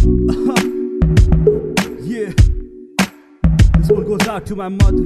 Yeah, this one goes out to my mother.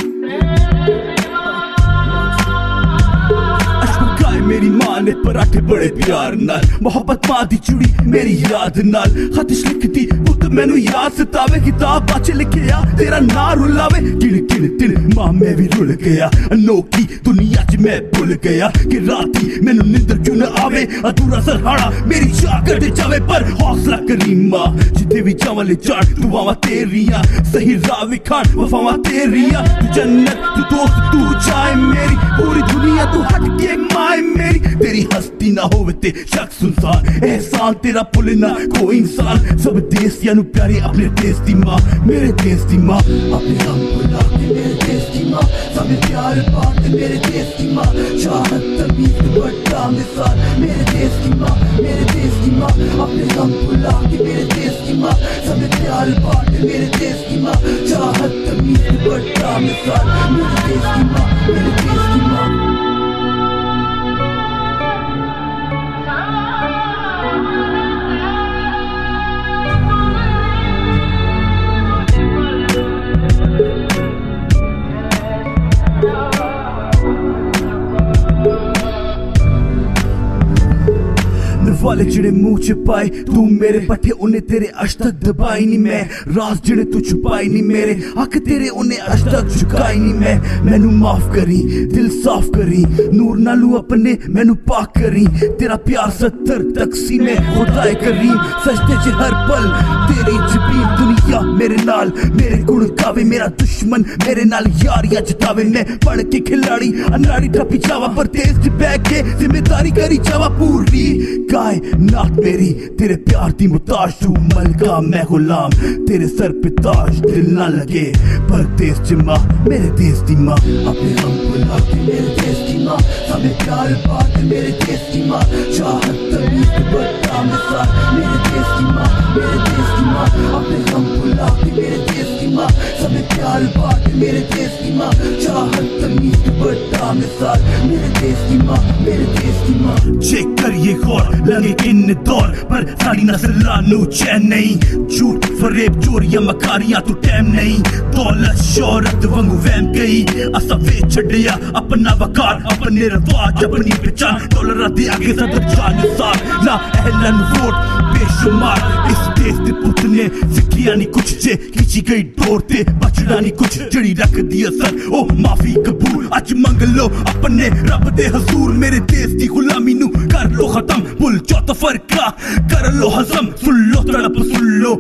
मेरी मां ने पराठे बड़े प्यार नाल मोहब्बत मां दी जुड़ी मेरी याद नाल खतिश लिखती पुत मैनू याद सतावे किताब बाच लिखिया तेरा ना रुलावे गिन गिन दिन मां मैं भी रुल गया अनोखी दुनिया च मैं भुल गया कि राती मैनू निंदर क्यों न आवे अधूरा सरहाड़ा मेरी जागत जावे पर हौसला करीम मां जिथे भी जावां ले जान दुआवां तेरियां सही राह विखान वफावां तेरियां तू जन्नत तू दोस्त तू चाहे मेरी पूरी दुनिया तू हट के माए मेरी तेरी हस्ती ना होवे ते शख्स सुनसान एहसान तेरा भुलना कोई इंसान सब देसियां नू प्यारे अपने देश दी मां मेरे देश दी मां अपने हम भुला के मेरे देश दी मां सब प्यार बात मेरे देश दी मां चाहत तमीज बड़ा मिसाल मेरे देश दी मां मेरे देश दी मां अपने हम भुला के मेरे देश दी मां सब प्यार बात मेरे देश दी मां चाहत तमीज बड़ा मिसाल मेरे देश दी मां मेरे देश दी मां वाले जिड़े मुंह च पाए तू मेरे पट्टे उन्हें तेरे अज तक दबाई नहीं मैं राज जिड़े तू छुपाई नहीं मेरे हक तेरे उन्हें अज तक झुकाई नहीं मैं मैनू माफ करी दिल साफ करी नूर नालू अपने मैनू पाक करी तेरा प्यार 70 तकसी में खुदाए करीम सजदे च हर पल तेरी जबीन दुनिया मेरे नाल मेरे गुण गावे मेरा दुश्मन मेरे नाल यारियां जतावे मैं पढ़ के खिलाड़ी अनाड़ी टपी जावा पर तेज च बैठ के जिम्मेदारी करी जावा पूरी नात मेरी तेरे प्यार दी मुताज तू मलका मैं गुलाम तेरे सर पे ताज दिल ना लगे पर देश च मां मेरे देश दी मां अपने हम भुला के मेरे देश दी मां हमें प्यार बात मेरे देश दी मां चाहत तमीज बड़ा मिसाल मेरे देश दी मां मेरे देश दी मां अपने हम भुला के मेरे देश दी मां हमें प्यार बात मेरे देश दी मां चाहत तमीज बड़ा मिसाल मेरे देश दी मां मेरे देश दी मां चेक कर ये गौर लगे इन दौर पर साड़ी नस्ल लानू चैन नहीं झूठ फरेब चोरियां मकारियां तू टैम नहीं दौलत शोहरत वांगू वहम गई असा वे छड़िया अपना वकार अपने रवाज अपनी पहचान डॉलर दे आगे सदर जान सार ना अहलन वोट बेशुमार इस देश दे पुत ने सिक्किया नहीं कुछ जे खिंची गई डोर ते बचना नहीं कुछ जड़ी रख दी असर ओ माफी कबूल आज मंग लो अपने रब दे हजूर मेरे देश दी गुलामी नू कर लो खत्म भुल चौथा फर्का कर लो हजम सुन लो तड़प सुन लो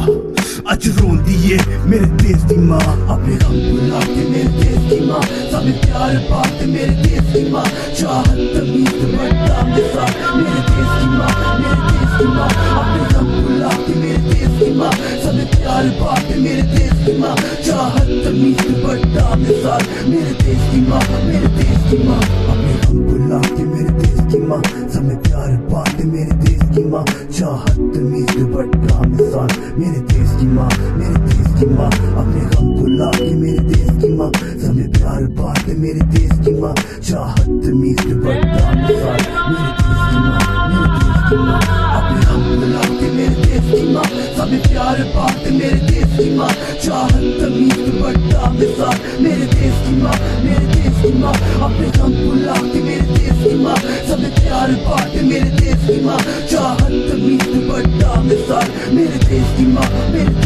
आज रोंदी है मेरे देश दी मां अपने हम भुला के मेरे देश दी मां सब प्यार बात मेरे देश दी मां चाहत तमीज बड़ा मिसाल मेरे देश दी मां मेरे देश दी मां अपने हम भुला के मेरे देश दी मां सब प्यार बात मेरे देश दी मां चाहत तमीज बड़ा मिसाल मेरे देश दी मां मेरे देश दी मां अपने हम भुला के मेरे देश दी मां सब प्यार बात मेरे देश की मां चाहत तमीज बड़ा मिसाल मेरे देश की मां मेरे देश की मां अपने गम भुला के मेरे देश की मां सब प्यार बात मेरे देश की मां चाहत तमीज बड़ा मिसाल मेरे देश की मां मेरे देश की मां अपने गम भुला के मेरे देश की मां सब प्यार बात मेरे देश की मां चाहत तमीज बड़ा मिसाल मेरे देश की मां मेरे देश की मां अपने गम भुला के मेरे देश की मां सब प्यार बात मेरे देश की मां चाहत तमीज बड़ा मिसाल मेरे देश की मां मेरे